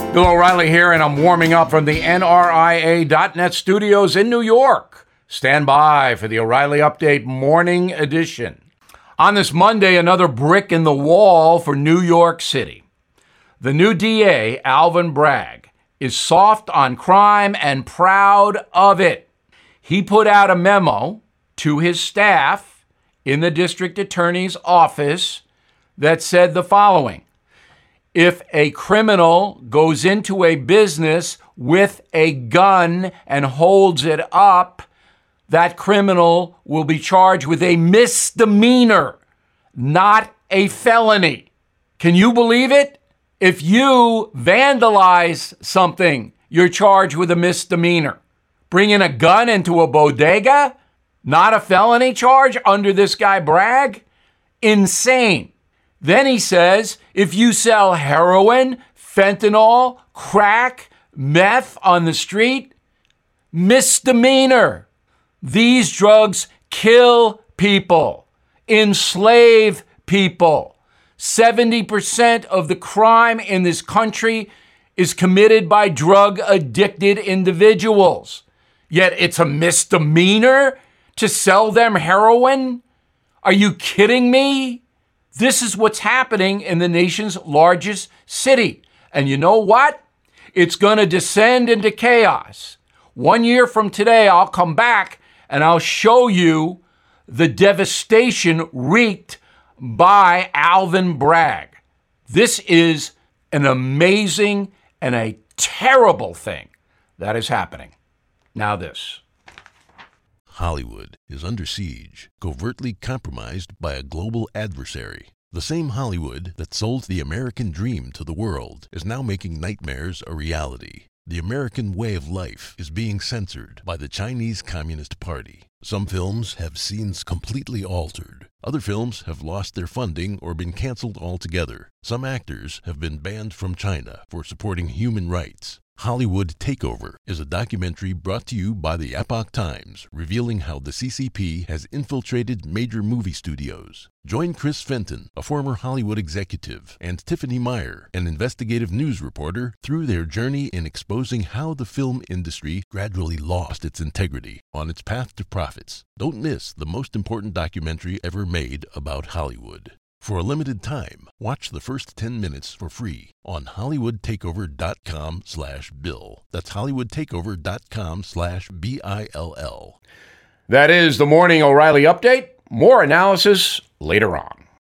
Bill O'Reilly here, and I'm warming up from the NRIA.net studios in New York. Stand by for the O'Reilly Update Morning Edition. On this Monday, another brick in the wall for New York City. The new DA, Alvin Bragg, is soft on crime and proud of it. He put out a memo to his staff in the district attorney's office that said the following: if a criminal goes into a business with a gun and holds it up, that criminal will be charged with a misdemeanor, not a felony. Can you believe it? If you vandalize something, you're charged with a misdemeanor. Bringing a gun into a bodega, not a felony charge under this guy Bragg? Insane. Then he says, if you sell heroin, fentanyl, crack, meth on the street, misdemeanor. These drugs kill people, enslave people. 70% of the crime in this country is committed by drug-addicted individuals. Yet it's a misdemeanor to sell them heroin? Are you kidding me? This is what's happening in the nation's largest city. And you know what? It's going to descend into chaos. 1 year from today, I'll come back and I'll show you the devastation wreaked by Alvin Bragg. This is an amazing and a terrible thing that is happening. Now this. Hollywood is under siege, covertly compromised by a global adversary. The same Hollywood that sold the American dream to the world is now making nightmares a reality. The American way of life is being censored by the Chinese Communist Party. Some films have scenes completely altered. Other films have lost their funding or been canceled altogether. Some actors have been banned from China for supporting human rights. Hollywood Takeover is a documentary brought to you by the Epoch Times, revealing how the CCP has infiltrated major movie studios. Join Chris Fenton, a former Hollywood executive, and Tiffany Meyer, an investigative news reporter, through their journey in exposing how the film industry gradually lost its integrity on its path to profits. Don't miss the most important documentary ever made about Hollywood. For a limited time, watch the first 10 minutes for free on HollywoodTakeover.com/Bill. That's HollywoodTakeover.com/BILL. That is the Morning O'Reilly Update. More analysis later on.